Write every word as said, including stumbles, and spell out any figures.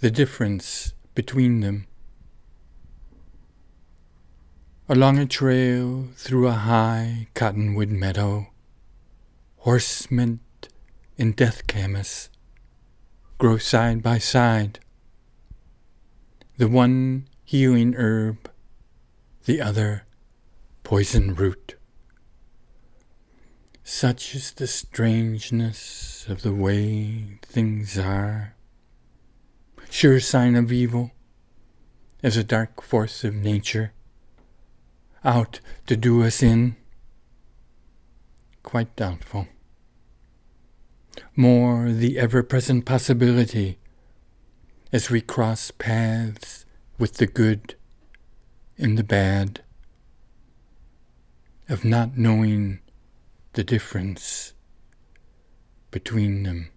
the difference between them. Along a trail through a high cottonwood meadow, horsemen in death camas grow side by side, the one healing herb, the other poison root. Such is the strangeness of the way things are, sure sign of evil as a dark force of nature, out to do us in. Quite doubtful. More the ever-present possibility as we cross paths with the good and the bad, of not knowing the difference between them.